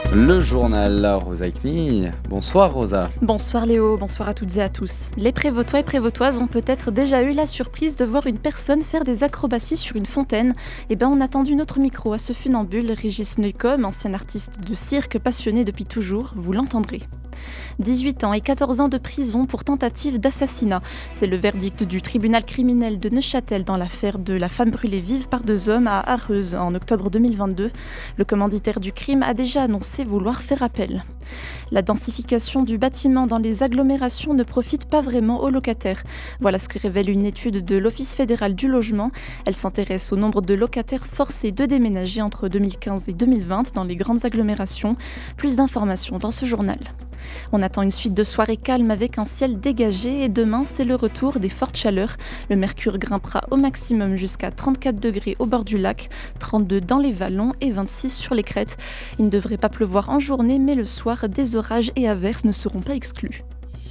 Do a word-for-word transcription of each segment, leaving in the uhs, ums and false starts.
Le journal Rosa Ekni. Bonsoir Rosa. Bonsoir Léo, bonsoir à toutes et à tous. Les Prévotois et Prévotoises ont peut-être déjà eu la surprise de voir une personne faire des acrobaties sur une fontaine. Eh bien, on a tendu notre micro à ce funambule, Régis Neukomm, ancien artiste de cirque passionné depuis toujours, vous l'entendrez. dix-huit ans et quatorze ans de prison pour tentative d'assassinat. C'est le verdict du tribunal criminel de Neuchâtel dans l'affaire de la femme brûlée vive par deux hommes à Arreuse en octobre deux mille vingt-deux. Le commanditaire du crime a déjà annoncé vouloir faire appel. La densification du bâtiment dans les agglomérations ne profite pas vraiment aux locataires. Voilà ce que révèle une étude de l'Office fédéral du logement. Elle s'intéresse au nombre de locataires forcés de déménager entre deux mille quinze et deux mille vingt dans les grandes agglomérations. Plus d'informations dans ce journal. On attend une suite de soirées calmes avec un ciel dégagé et demain c'est le retour des fortes chaleurs. Le mercure grimpera au maximum jusqu'à trente-quatre degrés au bord du lac, trente-deux dans les vallons et vingt-six sur les crêtes. Il ne devrait pas pleuvoir en journée mais le soir des orages et averses ne seront pas exclus.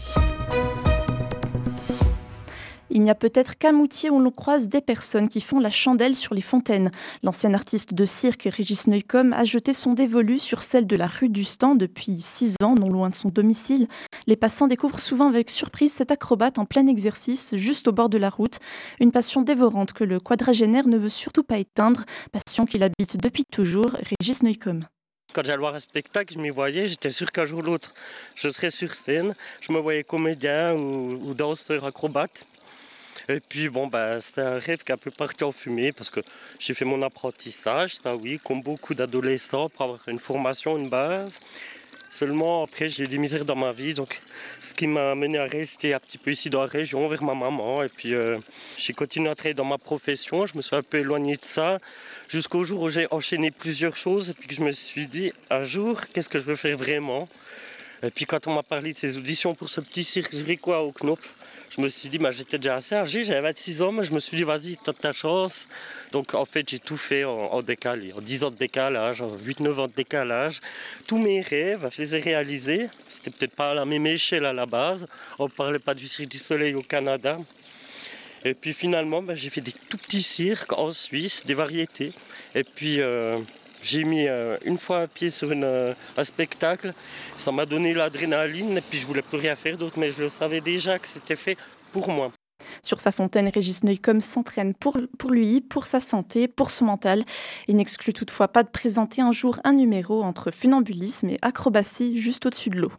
Il n'y a peut-être qu'à Moutier où l'on croise des personnes qui font la chandelle sur les fontaines. L'ancien artiste de cirque Régis Neukomm a jeté son dévolu sur celle de la rue du Stand depuis six ans, non loin de son domicile. Les passants découvrent souvent avec surprise cet acrobate en plein exercice, juste au bord de la route. Une passion dévorante que le quadragénaire ne veut surtout pas éteindre, passion qu'il habite depuis toujours, Régis Neukomm. Quand j'allais voir un spectacle, je m'y voyais, j'étais sûr qu'un jour ou l'autre, je serais sur scène. Je me voyais comédien ou, ou danseur acrobate. Et puis bon, ben, c'était un rêve qui est un peu parti en fumée parce que j'ai fait mon apprentissage, ça oui, comme beaucoup d'adolescents, pour avoir une formation, une base. Seulement après, j'ai eu des misères dans ma vie, donc ce qui m'a amené à rester un petit peu ici dans la région, vers ma maman. Et puis euh, j'ai continué à travailler dans ma profession, je me suis un peu éloigné de ça, jusqu'au jour où j'ai enchaîné plusieurs choses et puis que je me suis dit, un jour, qu'est-ce que je veux faire vraiment ? Et puis quand on m'a parlé de ces auditions pour ce petit cirque zurichois au Knopf, je me suis dit, bah, j'étais déjà assez âgé, j'avais vingt-six ans, mais je me suis dit, vas-y, t'as ta chance. Donc en fait, j'ai tout fait en, en décalé, en dix ans de décalage, en huit neuf ans de décalage. Tous mes rêves, je les ai réalisés. C'était peut-être pas à la même échelle à la base. On ne parlait pas du Cirque du Soleil au Canada. Et puis finalement, bah, j'ai fait des tout petits cirques en Suisse, des variétés. Et puis... Euh, J'ai mis euh, une fois un pied sur une, euh, un spectacle, ça m'a donné l'adrénaline et puis je voulais plus rien faire d'autre, mais je le savais déjà que c'était fait pour moi. Sur sa fontaine, Régis Neukomm s'entraîne pour, pour lui, pour sa santé, pour son mental. Il n'exclut toutefois pas de présenter un jour un numéro entre funambulisme et acrobatie juste au-dessus de l'eau.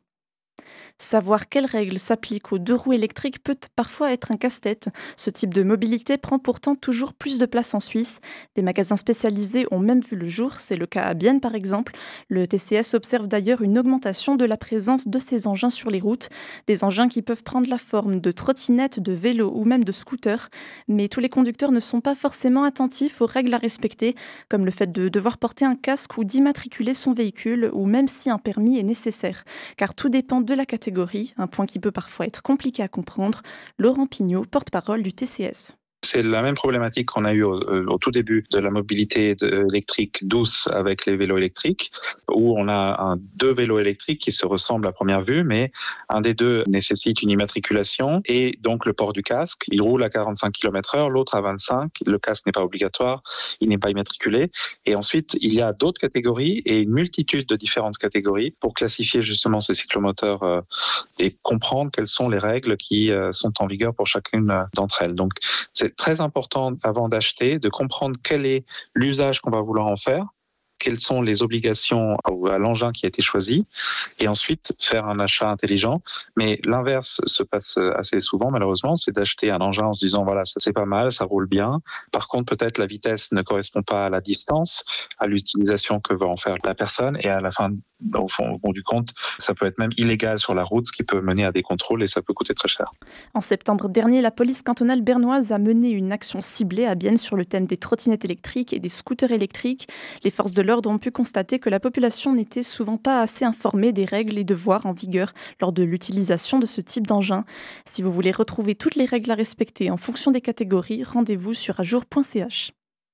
Savoir quelles règles s'appliquent aux deux roues électriques peut parfois être un casse-tête. Ce type de mobilité prend pourtant toujours plus de place en Suisse. Des magasins spécialisés ont même vu le jour, c'est le cas à Bienne par exemple. Le T C S observe d'ailleurs une augmentation de la présence de ces engins sur les routes. Des engins qui peuvent prendre la forme de trottinettes, de vélos ou même de scooters. Mais tous les conducteurs ne sont pas forcément attentifs aux règles à respecter, comme le fait de devoir porter un casque ou d'immatriculer son véhicule, ou même si un permis est nécessaire. Car tout dépend de la catégorie. Un point qui peut parfois être compliqué à comprendre. Laurent Pignot, porte-parole du T C S. C'est la même problématique qu'on a eue au, au tout début de la mobilité de, électrique douce avec les vélos électriques, où on a un, deux vélos électriques qui se ressemblent à première vue, mais un des deux nécessite une immatriculation et donc le port du casque. Il roule à quarante-cinq kilomètres heure, l'autre à vingt-cinq. Le casque n'est pas obligatoire, il n'est pas immatriculé. Et ensuite, il y a d'autres catégories et une multitude de différentes catégories pour classifier justement ces cyclomoteurs euh, et comprendre quelles sont les règles qui euh, sont en vigueur pour chacune d'entre elles. Donc, c'est très important avant d'acheter de comprendre quel est l'usage qu'on va vouloir en faire, quelles sont les obligations à l'engin qui a été choisi, et ensuite faire un achat intelligent. Mais l'inverse se passe assez souvent, malheureusement, c'est d'acheter un engin en se disant, voilà, ça c'est pas mal, ça roule bien. Par contre, peut-être la vitesse ne correspond pas à la distance, à l'utilisation que va en faire la personne, et à la fin, au fond, au bout du compte, ça peut être même illégal sur la route, ce qui peut mener à des contrôles, et ça peut coûter très cher. En septembre dernier, la police cantonale bernoise a mené une action ciblée à Bienne sur le thème des trottinettes électriques et des scooters électriques. Les forces de l'ordre ont pu constater que la population n'était souvent pas assez informée des règles et devoirs en vigueur lors de l'utilisation de ce type d'engin. Si vous voulez retrouver toutes les règles à respecter en fonction des catégories, rendez-vous sur ajour point c h.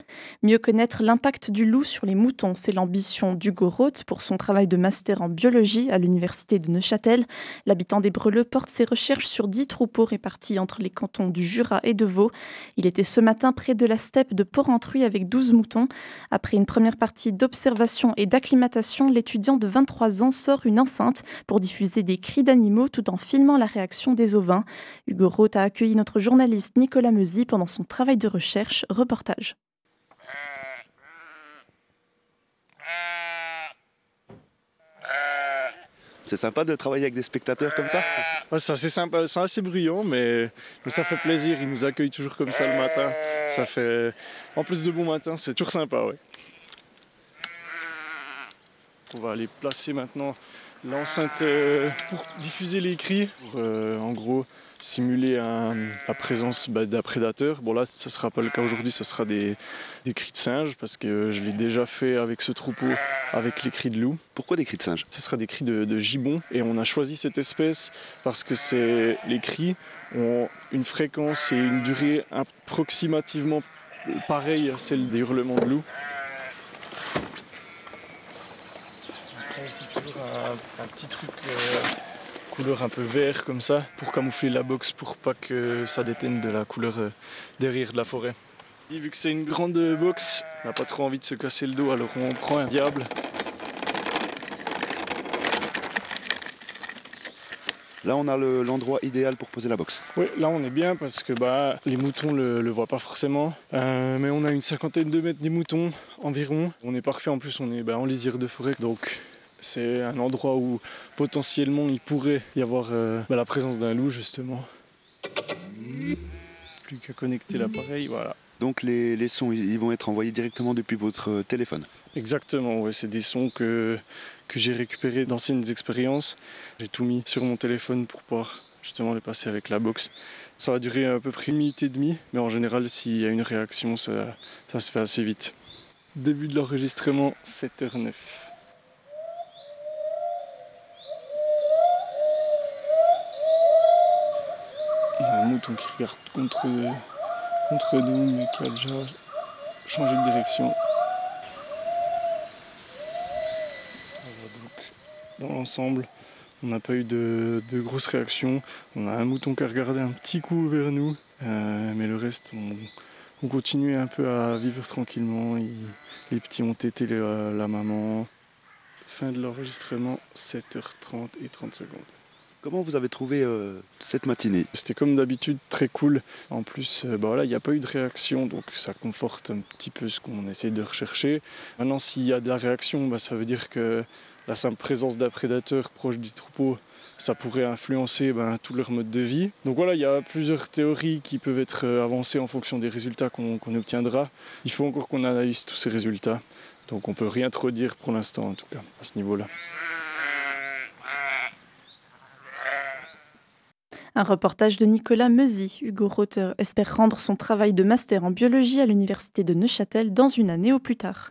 Mieux connaître l'impact du loup sur les moutons, c'est l'ambition d'Hugo Roth pour son travail de master en biologie à l'université de Neuchâtel. L'habitant des Breleux porte ses recherches sur dix troupeaux répartis entre les cantons du Jura et de Vaud. Il était ce matin près de la steppe de Porrentruy avec douze moutons. Après une première partie d'observation et d'acclimatation, l'étudiant de vingt-trois ans sort une enceinte pour diffuser des cris d'animaux tout en filmant la réaction des ovins. Hugo Roth a accueilli notre journaliste Nicolas Meuzy pendant son travail de recherche. Reportage. C'est sympa de travailler avec des spectateurs comme ça ? Ouais, c'est assez sympa, c'est assez bruyant, mais, mais ça fait plaisir. Ils nous accueillent toujours comme ça le matin. Ça fait, en plus de bon matin, c'est toujours sympa. Ouais. On va aller placer maintenant l'enceinte euh, pour diffuser les cris, pour euh, en gros simuler un, la présence bah, d'un prédateur. Bon là, ce ne sera pas le cas aujourd'hui, ce sera des, des cris de singe, parce que je l'ai déjà fait avec ce troupeau, avec les cris de loup. Pourquoi des cris de singe ? Ce sera des cris de, de gibbon, et on a choisi cette espèce parce que c'est, les cris ont une fréquence et une durée approximativement pareille à celle des hurlements de loup. On a aussi toujours un, un petit truc... Euh, couleur un peu vert comme ça pour camoufler la box pour pas que ça déteigne de la couleur derrière de la forêt. Et vu que c'est une grande box, on n'a pas trop envie de se casser le dos, alors on prend un diable. Là on a le, l'endroit idéal pour poser la box. Oui, là on est bien parce que bah, les moutons le, le voient pas forcément, euh, mais on a une cinquantaine de mètres des moutons environ. On est parfait, en plus on est bah, en lisière de forêt, donc c'est un endroit où potentiellement il pourrait y avoir euh, bah, la présence d'un loup justement. Plus qu'à connecter l'appareil, voilà. Donc les, les sons ils vont être envoyés directement depuis votre téléphone ? Exactement, ouais, c'est des sons que, que j'ai récupérés d'anciennes expériences. J'ai tout mis sur mon téléphone pour pouvoir justement les passer avec la box. Ça va durer à peu près une minute et demie, mais en général s'il y a une réaction, ça, ça se fait assez vite. Début de l'enregistrement, sept heures neuf. On a un mouton qui regarde contre, contre nous, mais qui a déjà changé de direction. Voilà, donc, dans l'ensemble, on n'a pas eu de, de grosses réactions. On a un mouton qui a regardé un petit coup vers nous, euh, mais le reste, on, on continue un peu à vivre tranquillement. Il, les petits ont tété la, la maman. Fin de l'enregistrement, sept heures trente et trente secondes. Comment vous avez trouvé euh, cette matinée ? C'était comme d'habitude très cool. En plus, euh, bah voilà, il n'y a pas eu de réaction, donc ça conforte un petit peu ce qu'on essaie de rechercher. Maintenant, s'il y a de la réaction, bah, ça veut dire que la simple présence d'un prédateur proche du troupeau, ça pourrait influencer bah, tout leur mode de vie. Donc voilà, il y a plusieurs théories qui peuvent être avancées en fonction des résultats qu'on, qu'on obtiendra. Il faut encore qu'on analyse tous ces résultats. Donc on ne peut rien trop dire pour l'instant, en tout cas, à ce niveau-là. Un reportage de Nicolas Meuzy. Hugo Roth espère rendre son travail de master en biologie à l'université de Neuchâtel dans une année au plus tard.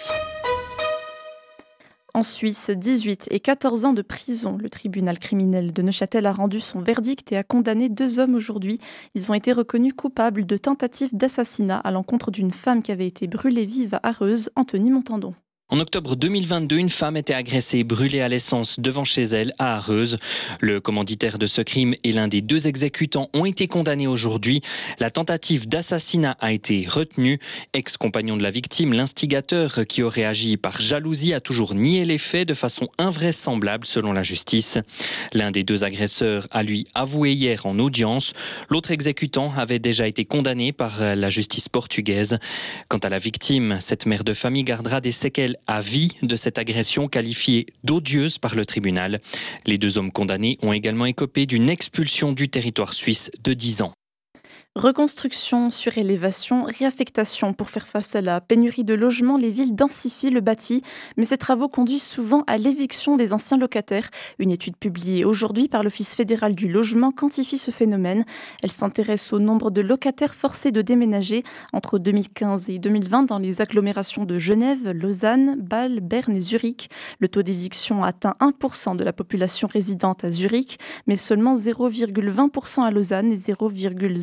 En Suisse, dix-huit et quatorze ans de prison. Le tribunal criminel de Neuchâtel a rendu son verdict et a condamné deux hommes aujourd'hui. Ils ont été reconnus coupables de tentative d'assassinat à l'encontre d'une femme qui avait été brûlée vive à Arreuse, Anthony Montandon. En octobre deux mille vingt-deux, une femme était agressée et brûlée à l'essence devant chez elle à Arreuse. Le commanditaire de ce crime et l'un des deux exécutants ont été condamnés aujourd'hui. La tentative d'assassinat a été retenue. Ex-compagnon de la victime, l'instigateur qui aurait agi par jalousie a toujours nié les faits de façon invraisemblable selon la justice. L'un des deux agresseurs a lui avoué hier en audience. L'autre exécutant avait déjà été condamné par la justice portugaise. Quant à la victime, cette mère de famille gardera des séquelles à vie de cette agression qualifiée d'odieuse par le tribunal. Les deux hommes condamnés ont également écopé d'une expulsion du territoire suisse de dix ans. Reconstruction, surélévation, réaffectation. Pour faire face à la pénurie de logements, les villes densifient le bâti, mais ces travaux conduisent souvent à l'éviction des anciens locataires. Une étude publiée aujourd'hui par l'Office fédéral du logement quantifie ce phénomène. Elle s'intéresse au nombre de locataires forcés de déménager entre deux mille quinze et deux mille vingt dans les agglomérations de Genève, Lausanne, Bâle, Berne et Zurich. Le taux d'éviction atteint un pour cent de la population résidente à Zurich, mais seulement zéro virgule vingt pour cent à Lausanne et zéro virgule zéro huit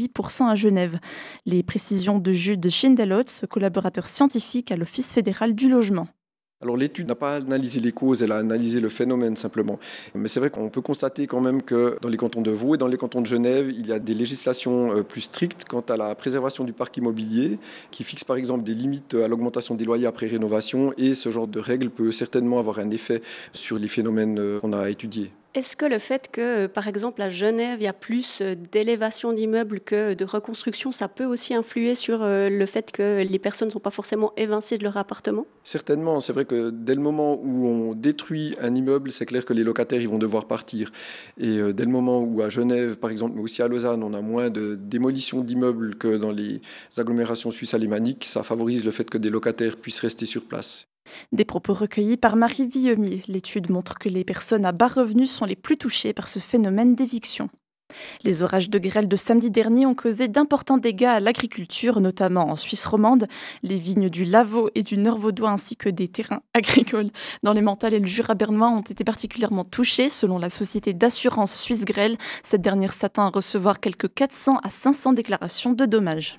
huit pour cent à Genève. Les précisions de Jude Schindelotz, collaborateur scientifique à l'Office fédéral du logement. Alors l'étude n'a pas analysé les causes, elle a analysé le phénomène simplement. Mais c'est vrai qu'on peut constater quand même que dans les cantons de Vaud et dans les cantons de Genève, il y a des législations plus strictes quant à la préservation du parc immobilier, qui fixent par exemple des limites à l'augmentation des loyers après rénovation, et ce genre de règles peut certainement avoir un effet sur les phénomènes qu'on a étudiés. Est-ce que le fait que, par exemple, à Genève, il y a plus d'élévation d'immeubles que de reconstruction, ça peut aussi influer sur le fait que les personnes ne sont pas forcément évincées de leur appartement ? Certainement, c'est vrai que dès le moment où on détruit un immeuble, c'est clair que les locataires ils vont devoir partir. Et dès le moment où à Genève, par exemple, mais aussi à Lausanne, on a moins de démolition d'immeubles que dans les agglomérations suisses alémaniques, ça favorise le fait que des locataires puissent rester sur place. Des propos recueillis par Marie Villemier. L'étude montre que les personnes à bas revenus sont les plus touchées par ce phénomène d'éviction. Les orages de grêle de samedi dernier ont causé d'importants dégâts à l'agriculture, notamment en Suisse romande. Les vignes du Lavaux et du Nord-Vaudois ainsi que des terrains agricoles dans les Mentales et le Jura bernois ont été particulièrement touchés. Selon la société d'assurance Suisse Grêle, cette dernière s'attend à recevoir quelques quatre cents à cinq cents déclarations de dommages.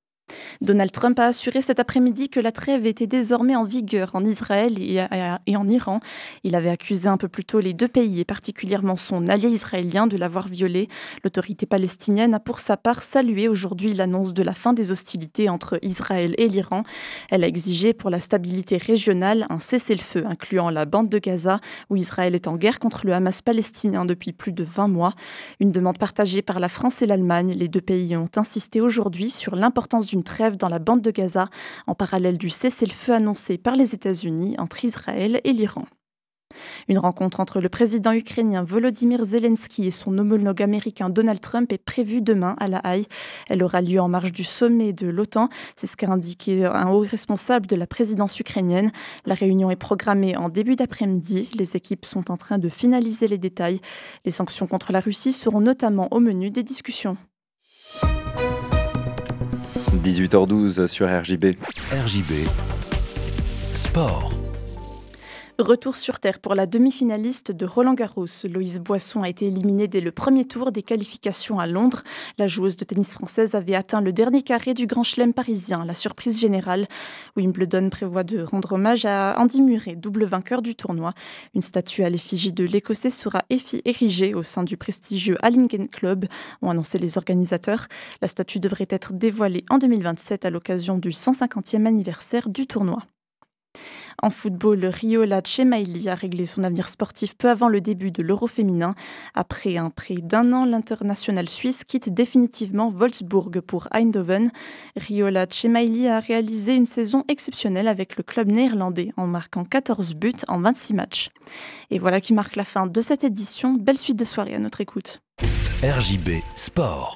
Donald Trump a assuré cet après-midi que la trêve était désormais en vigueur en Israël et en Iran. Il avait accusé un peu plus tôt les deux pays, et particulièrement son allié israélien, de l'avoir violée. L'autorité palestinienne a pour sa part salué aujourd'hui l'annonce de la fin des hostilités entre Israël et l'Iran. Elle a exigé pour la stabilité régionale un cessez-le-feu incluant la bande de Gaza, où Israël est en guerre contre le Hamas palestinien depuis plus de vingt mois. Une demande partagée par la France et l'Allemagne. Les deux pays ont insisté aujourd'hui sur l'importance d'une trêve dans la bande de Gaza, en parallèle du cessez-le-feu annoncé par les États-Unis entre Israël et l'Iran. Une rencontre entre le président ukrainien Volodymyr Zelensky et son homologue américain Donald Trump est prévue demain à La Haye. Elle aura lieu en marge du sommet de l'OTAN. C'est ce qu'a indiqué un haut responsable de la présidence ukrainienne. La réunion est programmée en début d'après-midi. Les équipes sont en train de finaliser les détails. Les sanctions contre la Russie seront notamment au menu des discussions. dix-huit heures douze sur R J B. R J B Sport. Retour sur terre pour la demi-finaliste de Roland-Garros. Loïse Boisson a été éliminée dès le premier tour des qualifications à Londres. La joueuse de tennis française avait atteint le dernier carré du Grand Chelem parisien, la surprise générale. Wimbledon prévoit de rendre hommage à Andy Murray, double vainqueur du tournoi. Une statue à l'effigie de l'Écossais sera érigée au sein du prestigieux Allington Club, ont annoncé les organisateurs. La statue devrait être dévoilée en deux mille vingt-sept à l'occasion du cent cinquantième anniversaire du tournoi. En football, Riola Cemaili a réglé son avenir sportif peu avant le début de l'Euro féminin. Après un prêt d'un an, l'international suisse quitte définitivement Wolfsburg pour Eindhoven. Riola Cemaili a réalisé une saison exceptionnelle avec le club néerlandais en marquant quatorze buts en vingt-six matchs. Et voilà qui marque la fin de cette édition. Belle suite de soirée à notre écoute. R J B Sport.